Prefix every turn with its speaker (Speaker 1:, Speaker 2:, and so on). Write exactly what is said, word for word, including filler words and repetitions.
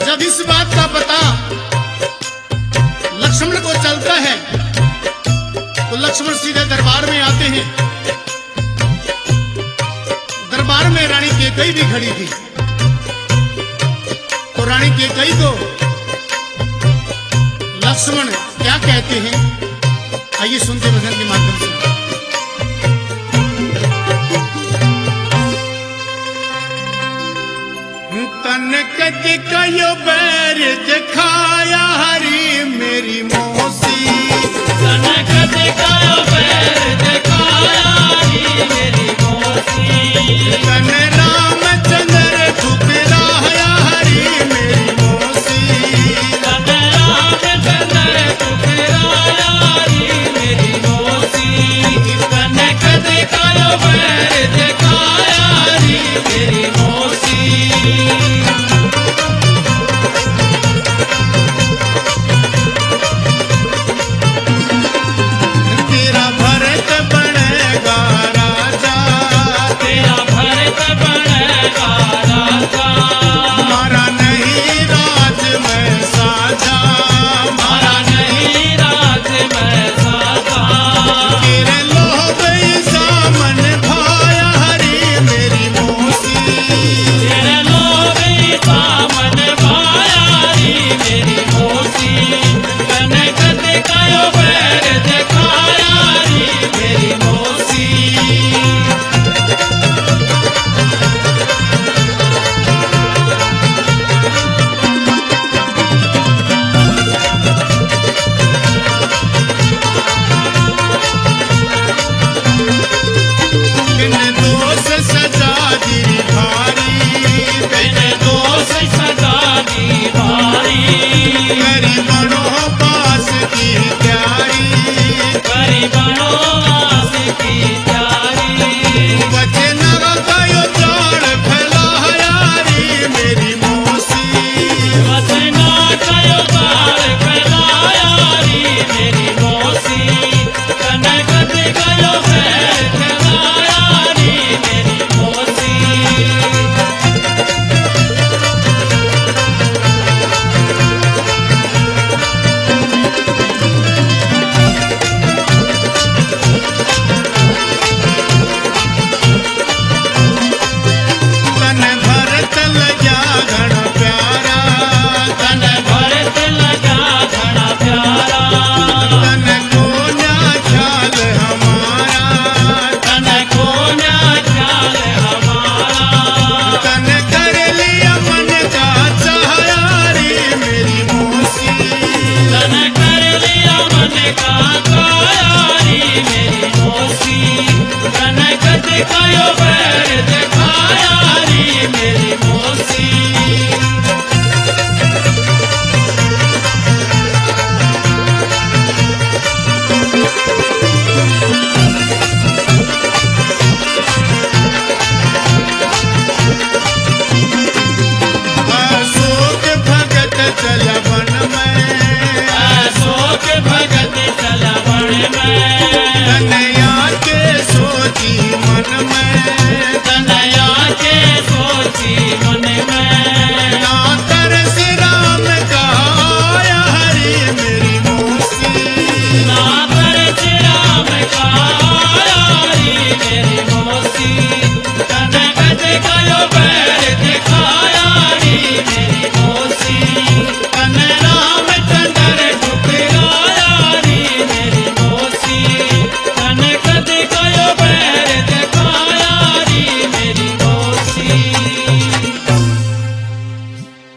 Speaker 1: जब इस बात का पता लक्ष्मण को चलता है तो लक्ष्मण सीधे दरबार में आते हैं। दरबार में रानी कैकेयी भी खड़ी थी। तो रानी कैकेयी को लक्ष्मण क्या कहते हैं, आइए सुनते भजन के माध्यम से। तन कद कयो बैर दिखाया हरी मेरी मो